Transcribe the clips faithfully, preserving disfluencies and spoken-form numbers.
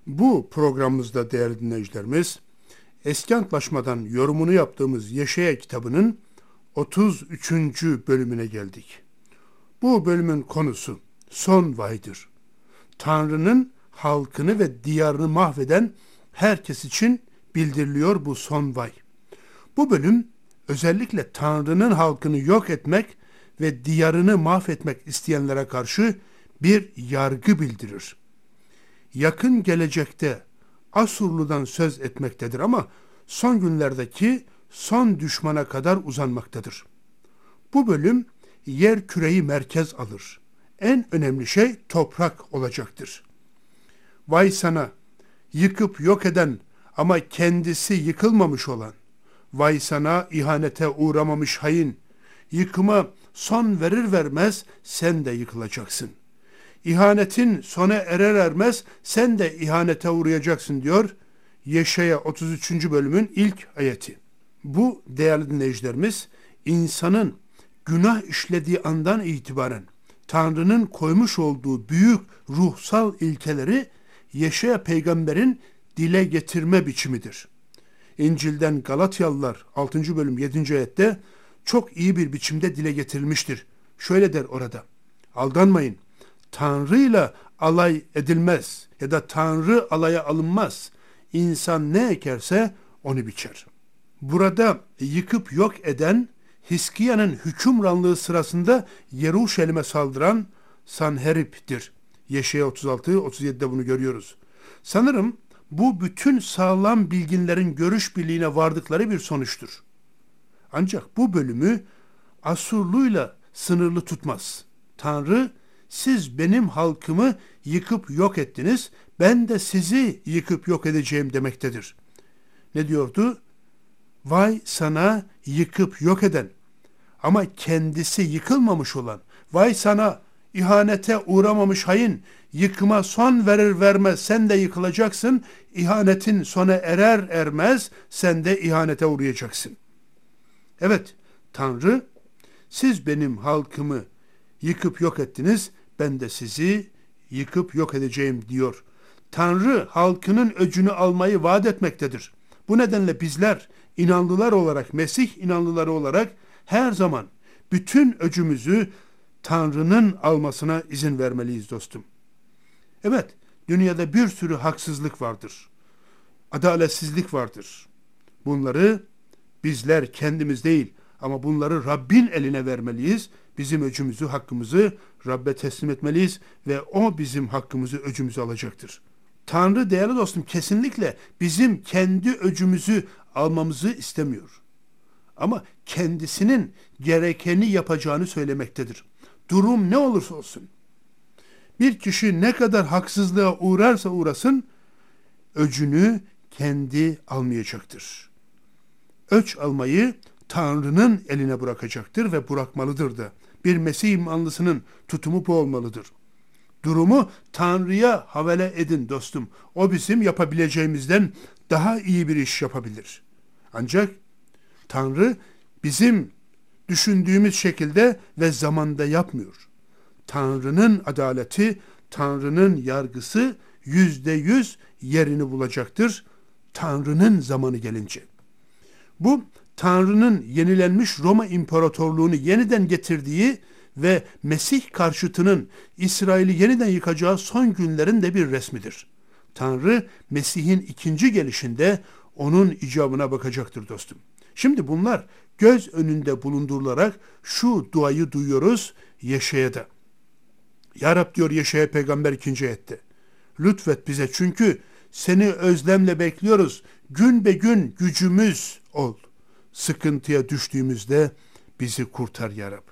Bu programımızda değerli dinleyicilerimiz, Eski Antlaşma'dan yorumunu yaptığımız Yeşaya kitabının otuz üçüncü bölümüne geldik. Bu bölümün konusu son vaydır. Tanrı'nın halkını ve diyarını mahveden herkes için bildiriliyor bu son vay. Bu bölüm özellikle Tanrı'nın halkını yok etmek ve diyarını mahvetmek isteyenlere karşı bir yargı bildirir. Yakın gelecekte Asurlu'dan söz etmektedir ama son günlerdeki son düşmana kadar uzanmaktadır. Bu bölüm yer küreyi merkez alır. En önemli şey toprak olacaktır. Vay sana, yıkıp yok eden ama kendisi yıkılmamış olan, vay sana ihanete uğramamış hain, yıkıma son verir vermez sen de yıkılacaksın. İhanetin sona erer ermez sen de ihanete uğrayacaksın diyor Yeşaya otuz üçüncü bölümün ilk ayeti. Bu değerli dinleyicilerimiz insanın günah işlediği andan itibaren Tanrı'nın koymuş olduğu büyük ruhsal ilkeleri Yeşaya peygamberin dile getirme biçimidir. İncil'den Galatyalılar altıncı bölüm yedinci ayette çok iyi bir biçimde dile getirilmiştir. Şöyle der orada: aldanmayın. Tanrı'yla alay edilmez ya da Tanrı alaya alınmaz. İnsan ne ekerse onu biçer. Burada yıkıp yok eden, Hiskia'nın hükümranlığı sırasında Yeruşalim'e saldıran Sanherib'dir. Yeşaya otuz altı otuz yedide bunu görüyoruz. Sanırım bu bütün sağlam bilginlerin görüş birliğine vardıkları bir sonuçtur. Ancak bu bölümü Asurlu'yla sınırlı tutmaz. Tanrı, siz benim halkımı yıkıp yok ettiniz, ben de sizi yıkıp yok edeceğim demektedir. Ne diyordu? Vay sana yıkıp yok eden ama kendisi yıkılmamış olan, vay sana ihanete uğramamış hain, yıkıma son verir vermez sen de yıkılacaksın, ihanetin sona erer ermez sen de ihanete uğrayacaksın. Evet, Tanrı, siz benim halkımı yıkıp yok ettiniz, ben de sizi yıkıp yok edeceğim diyor. Tanrı halkının öcünü almayı vaat etmektedir. Bu nedenle bizler inanlılar olarak, Mesih inanlıları olarak her zaman bütün öcümüzü Tanrı'nın almasına izin vermeliyiz dostum. Evet, dünyada bir sürü haksızlık vardır. Adaletsizlik vardır. Bunları bizler kendimiz değil ama bunları Rabbin eline vermeliyiz. Bizim öcümüzü, hakkımızı Rabbe teslim etmeliyiz ve O bizim hakkımızı, öcümüzü alacaktır. Tanrı değerli dostum kesinlikle bizim kendi öcümüzü almamızı istemiyor. Ama kendisinin gerekeni yapacağını söylemektedir. Durum ne olursa olsun. Bir kişi ne kadar haksızlığa uğrarsa uğrasın, öcünü kendi almayacaktır. Öç almayı Tanrı'nın eline bırakacaktır ve bırakmalıdır da. Bir Mesih imanlısının tutumu bu olmalıdır. Durumu Tanrı'ya havale edin dostum. O bizim yapabileceğimizden daha iyi bir iş yapabilir. Ancak Tanrı bizim düşündüğümüz şekilde ve zamanda yapmıyor. Tanrı'nın adaleti, Tanrı'nın yargısı yüzde yüz yerini bulacaktır. Tanrı'nın zamanı gelince. Bu Tanrı'nın yenilenmiş Roma İmparatorluğunu yeniden getirdiği ve Mesih karşıtının İsrail'i yeniden yıkacağı son günlerin de bir resmidir. Tanrı Mesih'in ikinci gelişinde onun icabına bakacaktır dostum. Şimdi bunlar göz önünde bulundurularak şu duayı duyuyoruz Yeşaya'da. Ya Rab diyor Yeşaya peygamber ikinci ayette. Lütfet bize çünkü seni özlemle bekliyoruz. Gün be gün gücümüz ol. Sıkıntıya düştüğümüzde bizi kurtar ya Rab.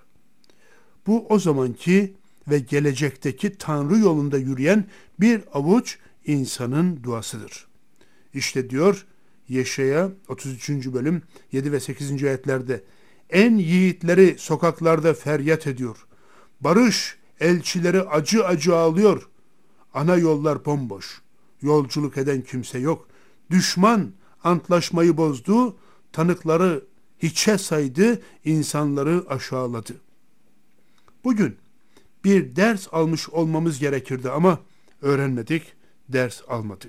Bu o zamanki ve gelecekteki Tanrı yolunda yürüyen bir avuç insanın duasıdır. İşte diyor Yeşaya otuz üçüncü bölüm yedi ve sekizinci ayetlerde en yiğitleri sokaklarda feryat ediyor. Barış elçileri acı acı ağlıyor. Ana yollar bomboş. Yolculuk eden kimse yok. Düşman antlaşmayı bozdu. Tanıkları hiçe saydı, insanları aşağıladı. Bugün bir ders almış olmamız gerekirdi ama öğrenmedik. ders almadık.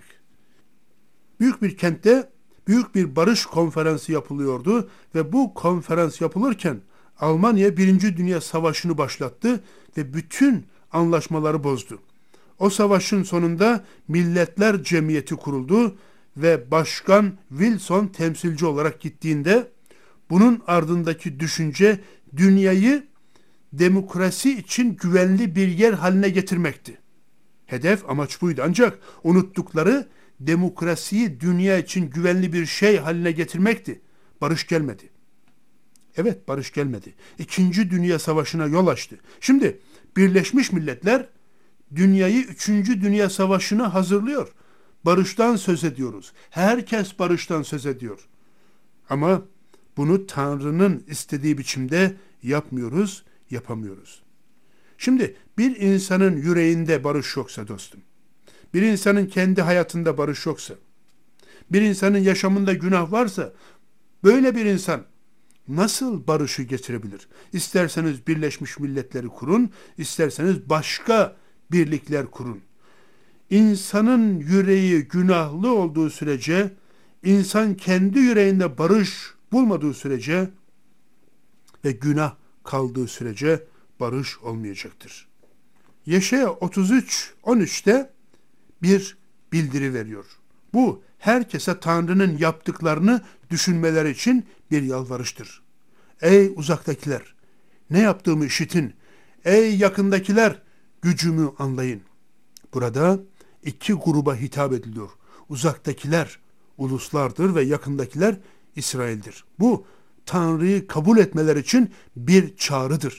Büyük bir kentte büyük bir barış konferansı yapılıyordu ve bu konferans yapılırken Almanya Birinci Dünya Savaşı'nı başlattı ve bütün anlaşmaları bozdu. O savaşın sonunda Milletler Cemiyeti kuruldu ve Başkan Wilson temsilci olarak gittiğinde bunun ardındaki düşünce dünyayı demokrasi için güvenli bir yer haline getirmekti. Hedef, amaç buydu. Ancak unuttukları demokrasiyi dünya için güvenli bir şey haline getirmekti. Barış gelmedi. Evet, barış gelmedi. İkinci Dünya Savaşı'na yol açtı. Şimdi Birleşmiş Milletler dünyayı Üçüncü Dünya Savaşı'na hazırlıyor. Barıştan söz ediyoruz. Herkes barıştan söz ediyor. Ama bunu Tanrı'nın istediği biçimde yapmıyoruz, yapamıyoruz. Şimdi bir insanın yüreğinde barış yoksa dostum, bir insanın kendi hayatında barış yoksa, bir insanın yaşamında günah varsa, böyle bir insan nasıl barışı getirebilir? İsterseniz Birleşmiş Milletleri kurun, isterseniz başka birlikler kurun. İnsanın yüreği günahlı olduğu sürece, insan kendi yüreğinde barış bulmadığı sürece ve günah kaldığı sürece barış olmayacaktır. Yeşaya otuz üç on üçte bir bildiri veriyor. Bu herkese Tanrı'nın yaptıklarını düşünmeleri için bir yalvarıştır. Ey uzaktakiler, ne yaptığımı işitin. Ey yakındakiler, gücümü anlayın. Burada iki gruba hitap ediliyor. Uzaktakiler uluslardır ve yakındakiler İsrail'dir. Bu Tanrı'yı kabul etmeler için bir çağrıdır.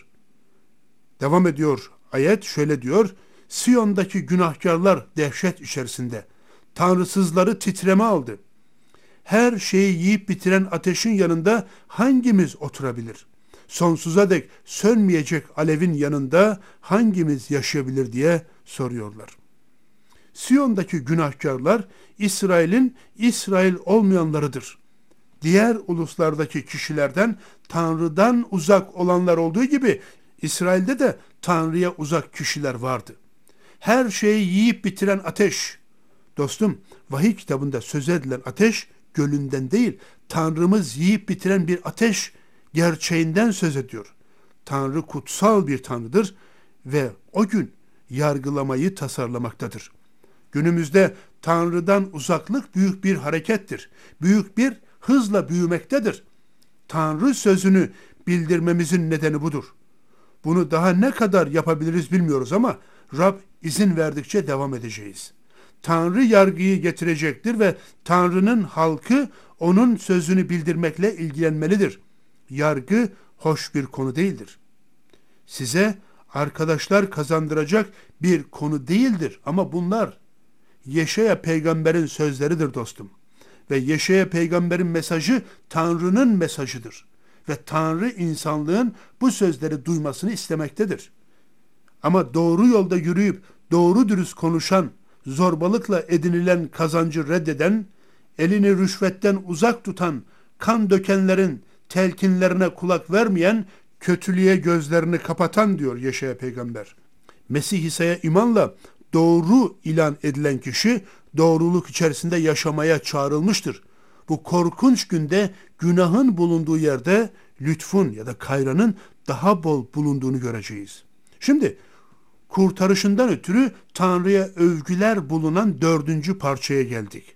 Devam ediyor ayet, şöyle diyor: Siyon'daki günahkarlar dehşet içerisinde, tanrısızları titreme aldı. Her şeyi yiyip bitiren ateşin yanında hangimiz oturabilir? Sonsuza dek sönmeyecek alevin yanında hangimiz yaşayabilir diye soruyorlar. Siyon'daki günahkarlar İsrail'in İsrail olmayanlarıdır. Diğer uluslardaki kişilerden Tanrı'dan uzak olanlar olduğu gibi İsrail'de de Tanrı'ya uzak kişiler vardı. Her şeyi yiyip bitiren ateş. Dostum, vahiy kitabında söz edilen ateş gölünden değil, Tanrımız yiyip bitiren bir ateş gerçeğinden söz ediyor. Tanrı kutsal bir Tanrıdır ve o gün yargılamayı tasarlamaktadır. Günümüzde Tanrı'dan uzaklık büyük bir harekettir. Büyük bir hızla büyümektedir. Tanrı sözünü bildirmemizin nedeni budur. Bunu daha ne kadar yapabiliriz bilmiyoruz ama Rab izin verdikçe devam edeceğiz. Tanrı yargıyı getirecektir ve Tanrı'nın halkı onun sözünü bildirmekle ilgilenmelidir. Yargı hoş bir konu değildir. Size arkadaşlar kazandıracak bir konu değildir ama bunlar Yeşaya peygamberin sözleridir dostum. Ve Yeşaya peygamberin mesajı Tanrı'nın mesajıdır. Ve Tanrı insanlığın bu sözleri duymasını istemektedir. Ama doğru yolda yürüyüp doğru dürüst konuşan, zorbalıkla edinilen kazancı reddeden, elini rüşvetten uzak tutan, kan dökenlerin telkinlerine kulak vermeyen, kötülüğe gözlerini kapatan diyor Yeşaya peygamber. Mesih İsa'ya imanla doğru ilan edilen kişi doğruluk içerisinde yaşamaya çağrılmıştır. Bu korkunç günde günahın bulunduğu yerde lütfun ya da kayranın daha bol bulunduğunu göreceğiz. Şimdi kurtarışından ötürü Tanrı'ya övgüler bulunan dördüncü parçaya geldik.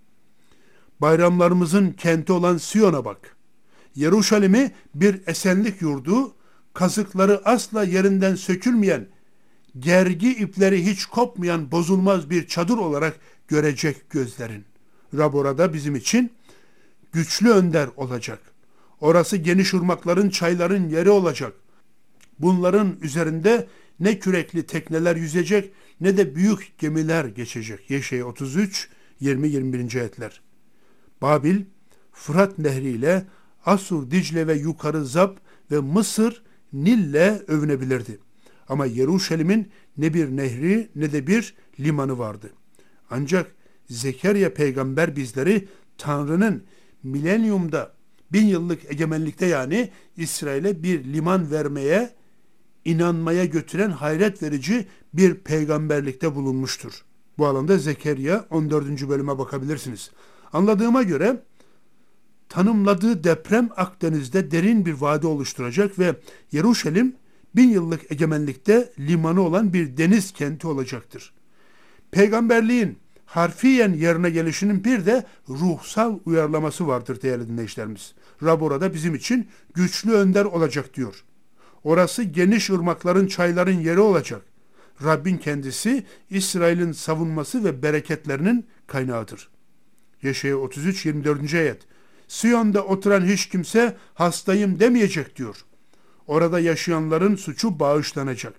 Bayramlarımızın kenti olan Siyon'a bak. Yeruşalim'i bir esenlik yurdu, kazıkları asla yerinden sökülmeyen, gergi ipleri hiç kopmayan bozulmaz bir çadır olarak görecek gözlerin. Rab orada bizim için güçlü önder olacak. Orası geniş ırmakların, çayların yeri olacak. Bunların üzerinde ne kürekli tekneler yüzecek ne de büyük gemiler geçecek. Yeşaya otuz üç yirmi yirmi birinci ayetler. Babil, Fırat Nehri ile Asur, Dicle ve yukarı Zab ve Mısır Nil'le övünebilirdi. Ama Yeruşalim'in ne bir nehri ne de bir limanı vardı. Ancak Zekeriya peygamber bizleri Tanrı'nın milenyumda, bin yıllık egemenlikte yani İsrail'e bir liman vermeye, inanmaya götüren hayret verici bir peygamberlikte bulunmuştur. Bu alanda Zekeriya on dördüncü bölüme bakabilirsiniz. Anladığıma göre tanımladığı deprem Akdeniz'de derin bir vadi oluşturacak ve Yeruşalim bin yıllık egemenlikte limanı olan bir deniz kenti olacaktır. Peygamberliğin harfiyen yerine gelişinin bir de ruhsal uyarlaması vardır değerli dinleyicilerimiz. Rab orada bizim için güçlü önder olacak diyor. Orası geniş ırmakların, çayların yeri olacak. Rabbin kendisi İsrail'in savunması ve bereketlerinin kaynağıdır. Yeşaya otuz üç yirmi dördüncü ayet. Siyon'da oturan hiç kimse hastayım demeyecek diyor. Orada yaşayanların suçu bağışlanacak.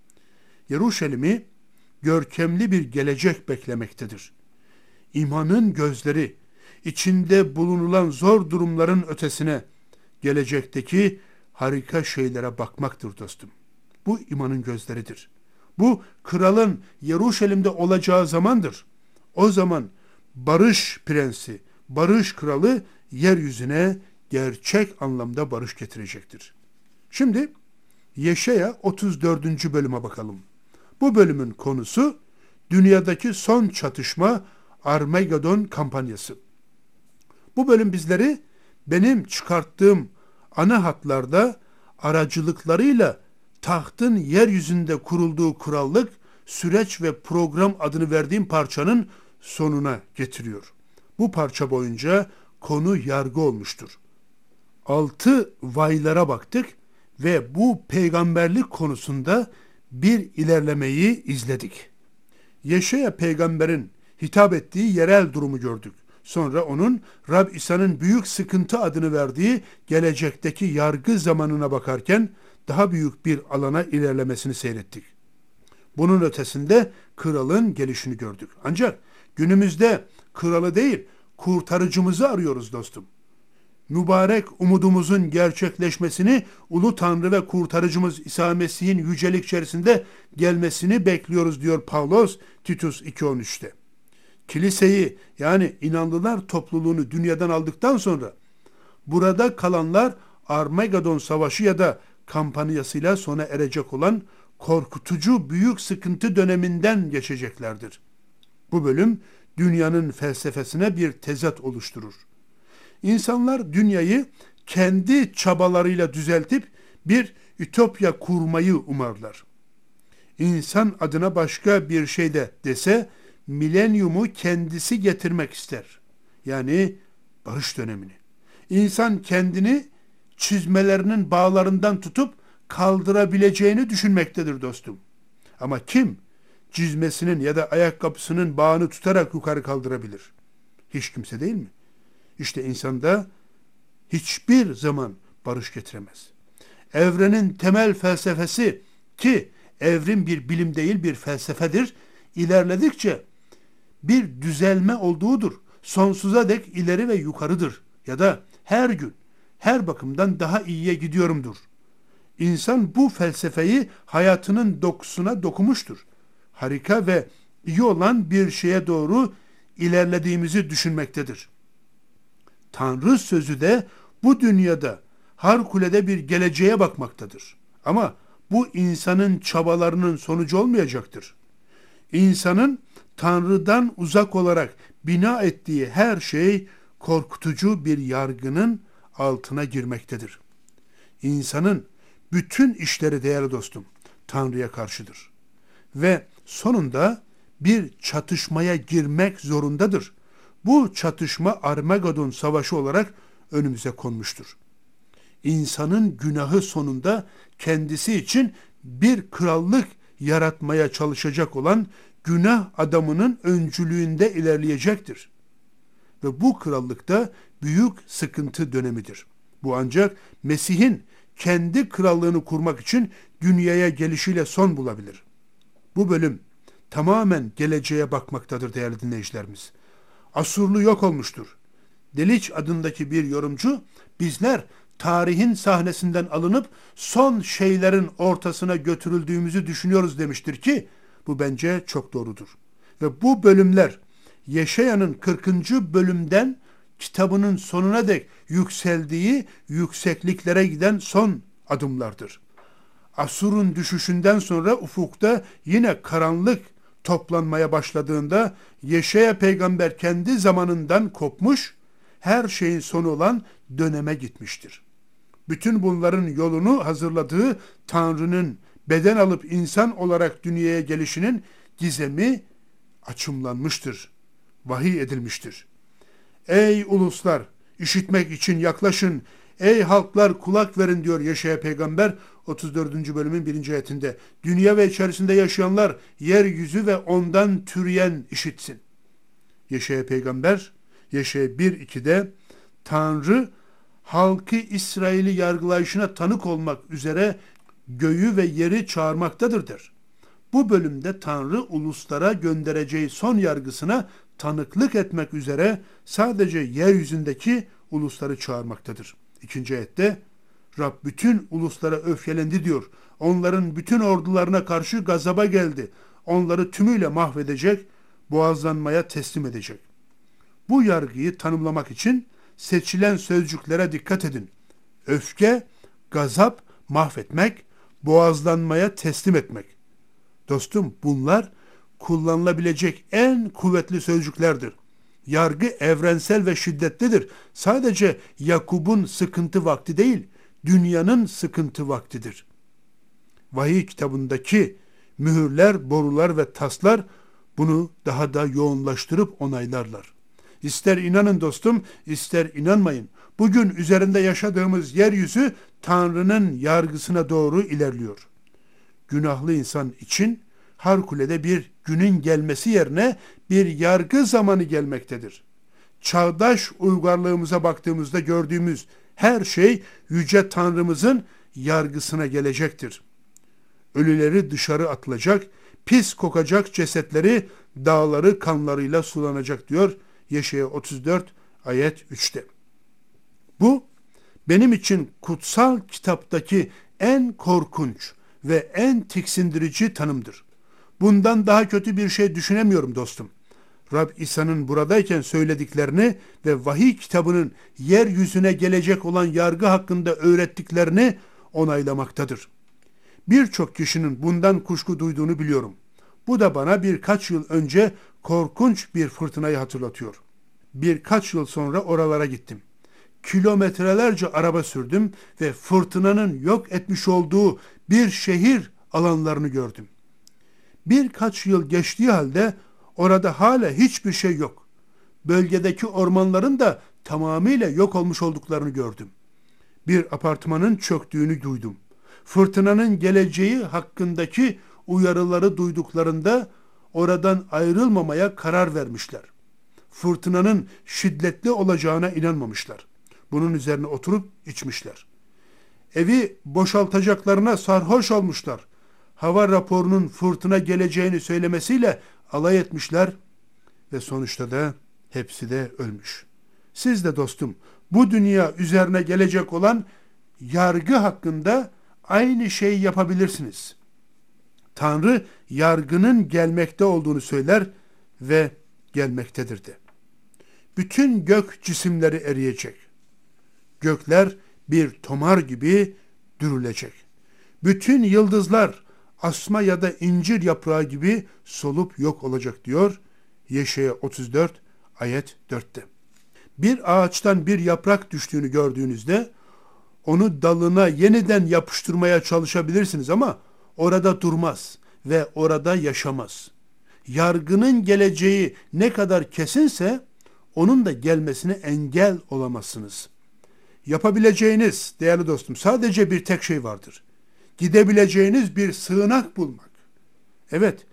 Yeruşalim'i görkemli bir gelecek beklemektedir. İmanın gözleri, içinde bulunulan zor durumların ötesine, gelecekteki harika şeylere bakmaktır dostum. Bu imanın gözleridir. Bu kralın Yeruşalim'de olacağı zamandır. O zaman barış prensi, barış kralı yeryüzüne gerçek anlamda barış getirecektir. Şimdi Yeşaya otuz dördüncü bölüme bakalım. Bu bölümün konusu dünyadaki son çatışma, Armagedon kampanyası. Bu bölüm bizleri benim çıkarttığım ana hatlarda aracılıklarıyla tahtın yeryüzünde kurulduğu krallık, süreç ve program adını verdiğim parçanın sonuna getiriyor. Bu parça boyunca konu yargı olmuştur. Altı vaylara baktık ve bu peygamberlik konusunda bir ilerlemeyi izledik. Yeşaya peygamberin hitap ettiği yerel durumu gördük. Sonra onun Rab İsa'nın büyük sıkıntı adını verdiği gelecekteki yargı zamanına bakarken daha büyük bir alana ilerlemesini seyrettik. Bunun ötesinde kralın gelişini gördük. Ancak günümüzde kralı değil, kurtarıcımızı arıyoruz dostum. Mübarek umudumuzun gerçekleşmesini, Ulu Tanrı ve kurtarıcımız İsa Mesih'in yücelik içerisinde gelmesini bekliyoruz diyor Pavlos Titus iki on üçte. Kiliseyi yani inanlılar topluluğunu dünyadan aldıktan sonra burada kalanlar Armagedon Savaşı ya da kampanyasıyla sona erecek olan korkutucu büyük sıkıntı döneminden geçeceklerdir. Bu bölüm dünyanın felsefesine bir tezat oluşturur. İnsanlar dünyayı kendi çabalarıyla düzeltip bir ütopya kurmayı umarlar. İnsan adına başka bir şey de dese milenyumu kendisi getirmek ister. Yani barış dönemini. İnsan kendini çizmelerinin bağlarından tutup kaldırabileceğini düşünmektedir dostum. Ama kim çizmesinin ya da ayakkabısının bağını tutarak yukarı kaldırabilir? Hiç kimse değil mi? İşte insanda hiçbir zaman barış getiremez. Evrenin temel felsefesi ki evrim bir bilim değil bir felsefedir. İlerledikçe bir düzelme olduğudur. Sonsuza dek ileri ve yukarıdır. Ya da her gün, her bakımdan daha iyiye gidiyorumdur. İnsan bu felsefeyi hayatının dokusuna dokumuştur. Harika ve iyi olan bir şeye doğru ilerlediğimizi düşünmektedir. Tanrı sözü de bu dünyada harikulade bir geleceğe bakmaktadır. Ama bu insanın çabalarının sonucu olmayacaktır. İnsanın Tanrı'dan uzak olarak bina ettiği her şey korkutucu bir yargının altına girmektedir. İnsanın bütün işleri değerli dostum Tanrı'ya karşıdır. Ve sonunda bir çatışmaya girmek zorundadır. Bu çatışma Armagedon Savaşı olarak önümüze konmuştur. İnsanın günahı sonunda kendisi için bir krallık yaratmaya çalışacak olan günah adamının öncülüğünde ilerleyecektir. Ve bu krallıkta büyük sıkıntı dönemidir. Bu ancak Mesih'in kendi krallığını kurmak için dünyaya gelişiyle son bulabilir. Bu bölüm tamamen geleceğe bakmaktadır değerli dinleyicilerimiz. Asurlu yok olmuştur. Deliç adındaki bir yorumcu, bizler tarihin sahnesinden alınıp son şeylerin ortasına götürüldüğümüzü düşünüyoruz demiştir ki, bu bence çok doğrudur. Ve bu bölümler Yeşaya'nın kırkıncı bölümden kitabının sonuna dek yükseldiği yüksekliklere giden son adımlardır. Asur'un düşüşünden sonra ufukta yine karanlık, toplanmaya başladığında Yeşaya peygamber kendi zamanından kopmuş, her şeyin sonu olan döneme gitmiştir. Bütün bunların yolunu hazırladığı Tanrı'nın beden alıp insan olarak dünyaya gelişinin gizemi açımlanmıştır, vahiy edilmiştir. Ey uluslar, işitmek için yaklaşın, ey halklar kulak verin diyor Yeşaya peygamber otuz dördüncü bölümün birinci ayetinde. Dünya ve içerisinde yaşayanlar, yeryüzü ve ondan türeyen işitsin. Yeşaya peygamber, Yeşaya bir iki'de Tanrı halkı İsrail'i yargılayışına tanık olmak üzere göğü ve yeri çağırmaktadır der. Bu bölümde Tanrı uluslara göndereceği son yargısına tanıklık etmek üzere sadece yeryüzündeki ulusları çağırmaktadır. İkinci ayette Rab bütün uluslara öfkelendi diyor. Onların bütün ordularına karşı gazaba geldi. Onları tümüyle mahvedecek, boğazlanmaya teslim edecek. Bu yargıyı tanımlamak için seçilen sözcüklere dikkat edin. Öfke, gazap, mahvetmek, boğazlanmaya teslim etmek. Dostum, bunlar kullanılabilecek en kuvvetli sözcüklerdir. Yargı evrensel ve şiddetlidir. Sadece Yakup'un sıkıntı vakti değil, dünyanın sıkıntı vaktidir. Vahiy kitabındaki mühürler, borular ve taslar bunu daha da yoğunlaştırıp onaylarlar. İster inanın dostum, ister inanmayın. Bugün üzerinde yaşadığımız yeryüzü Tanrı'nın yargısına doğru ilerliyor. Günahlı insan için harikulade bir günün gelmesi yerine bir yargı zamanı gelmektedir. Çağdaş uygarlığımıza baktığımızda gördüğümüz her şey Yüce Tanrımızın yargısına gelecektir. Ölüleri dışarı atılacak, pis kokacak cesetleri dağları kanlarıyla sulanacak diyor Yeşaya otuz dört ayet üç'te. Bu benim için kutsal kitaptaki en korkunç ve en tiksindirici tanımdır. Bundan daha kötü bir şey düşünemiyorum dostum. Rab İsa'nın buradayken söylediklerini ve vahiy kitabının yeryüzüne gelecek olan yargı hakkında öğrettiklerini onaylamaktadır. Birçok kişinin bundan kuşku duyduğunu biliyorum. Bu da bana birkaç yıl önce korkunç bir fırtınayı hatırlatıyor. Birkaç yıl sonra oralara gittim. Kilometrelerce araba sürdüm ve fırtınanın yok etmiş olduğu bir şehir alanlarını gördüm. Birkaç yıl geçtiği halde orada hala hiçbir şey yok. Bölgedeki ormanların da tamamıyla yok olmuş olduklarını gördüm. Bir apartmanın çöktüğünü duydum. Fırtınanın geleceği hakkındaki uyarıları duyduklarında oradan ayrılmamaya karar vermişler. Fırtınanın şiddetli olacağına inanmamışlar. Bunun üzerine oturup içmişler. Evi boşaltacaklarına sarhoş olmuşlar. Hava raporunun fırtına geleceğini söylemesiyle alay etmişler ve sonuçta da hepsi de ölmüş. Siz de dostum bu dünya üzerine gelecek olan yargı hakkında aynı şeyi yapabilirsiniz. Tanrı yargının gelmekte olduğunu söyler ve gelmektedir de. Bütün gök cisimleri eriyecek. Gökler bir tomar gibi dürülecek. Bütün yıldızlar asma ya da incir yaprağı gibi solup yok olacak diyor Yeşaya otuz dört ayet dört'te. Bir ağaçtan bir yaprak düştüğünü gördüğünüzde onu dalına yeniden yapıştırmaya çalışabilirsiniz ama orada durmaz ve orada yaşamaz. Yargının geleceği ne kadar kesinse onun da gelmesine engel olamazsınız. Yapabileceğiniz değerli dostum sadece bir tek şey vardır. Gidebileceğiniz bir sığınak bulmak. Evet,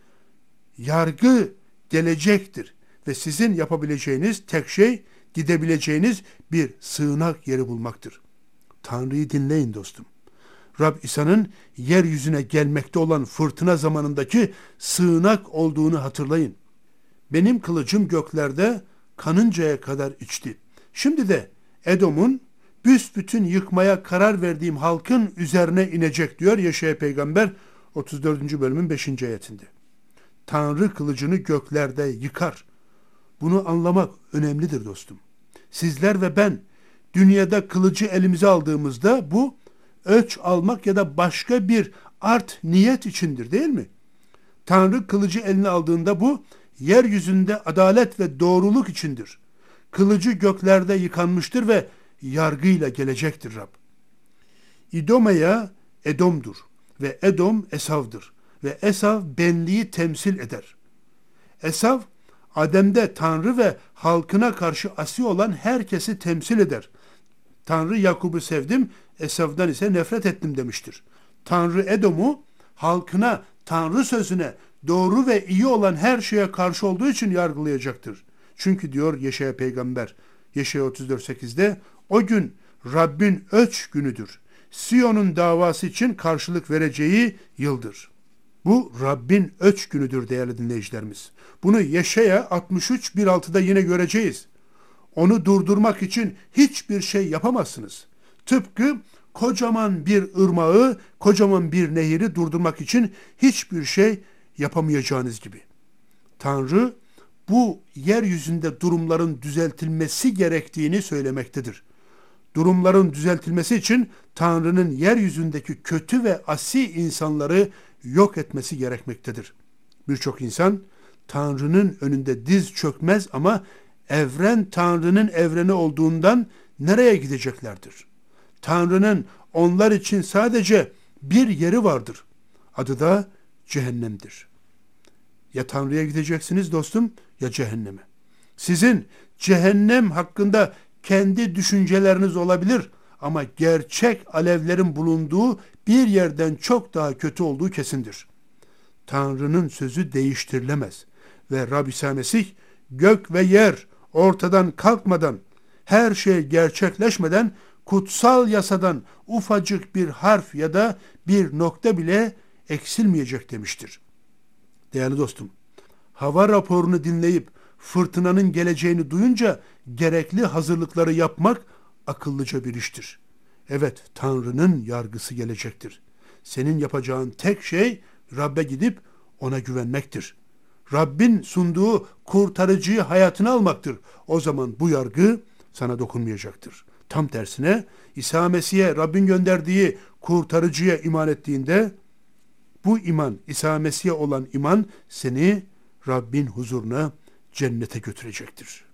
yargı gelecektir ve sizin yapabileceğiniz tek şey gidebileceğiniz bir sığınak yeri bulmaktır. Tanrı'yı dinleyin dostum. Rab İsa'nın yeryüzüne gelmekte olan fırtına zamanındaki sığınak olduğunu hatırlayın. Benim kılıcım göklerde kanıncaya kadar içti. Şimdi de Edom'un büsbütün yıkmaya karar verdiğim halkın üzerine inecek diyor Yeşaya peygamber otuz dördüncü bölümün beşinci ayetinde. Tanrı kılıcını göklerde yıkar. Bunu anlamak önemlidir dostum. Sizler ve ben dünyada kılıcı elimize aldığımızda bu öç almak ya da başka bir art niyet içindir değil mi? Tanrı kılıcı eline aldığında bu, yeryüzünde adalet ve doğruluk içindir. Kılıcı göklerde yıkanmıştır ve yargıyla gelecektir Rab. İdomeya Edom'dur ve Edom Esav'dır ve Esav benliği temsil eder. Esav, Adem'de Tanrı ve halkına karşı asi olan herkesi temsil eder. Tanrı Yakub'u sevdim, Esav'dan ise nefret ettim demiştir. Tanrı Edom'u halkına, Tanrı sözüne, doğru ve iyi olan her şeye karşı olduğu için yargılayacaktır. Çünkü diyor Yeşaya peygamber, Yeşaya otuz dört sekizde, o gün Rabbin ölç günüdür. Siyon'un davası için karşılık vereceği yıldır. Bu Rabbin ölç günüdür değerli dinleyicilerimiz. Bunu Yeşaya altmış üç bir altıda yine göreceğiz. Onu durdurmak için hiçbir şey yapamazsınız. Tıpkı kocaman bir ırmağı, kocaman bir nehri durdurmak için hiçbir şey yapamayacağınız gibi. Tanrı bu yeryüzünde durumların düzeltilmesi gerektiğini söylemektedir. Durumların düzeltilmesi için Tanrı'nın yeryüzündeki kötü ve asi insanları yok etmesi gerekmektedir. Birçok insan Tanrı'nın önünde diz çökmez ama evren Tanrı'nın evreni olduğundan nereye gideceklerdir? Tanrı'nın onlar için sadece bir yeri vardır. Adı da cehennemdir. Ya Tanrı'ya gideceksiniz dostum ya cehenneme. Sizin cehennem hakkında kendi düşünceleriniz olabilir ama gerçek alevlerin bulunduğu bir yerden çok daha kötü olduğu kesindir. Tanrı'nın sözü değiştirilemez ve Rab İsa Mesih gök ve yer ortadan kalkmadan, her şey gerçekleşmeden kutsal yasadan ufacık bir harf ya da bir nokta bile eksilmeyecek demiştir. Değerli dostum, hava raporunu dinleyip fırtınanın geleceğini duyunca gerekli hazırlıkları yapmak akıllıca bir iştir. Evet, Tanrı'nın yargısı gelecektir. Senin yapacağın tek şey Rab'be gidip ona güvenmektir. Rabbin sunduğu kurtarıcıyı hayatına almaktır. O zaman bu yargı sana dokunmayacaktır. Tam tersine İsa Mesih'e Rabbin gönderdiği kurtarıcıya iman ettiğinde bu iman, İsa Mesih'e olan iman seni Rabbin huzuruna, cennete götürecektir.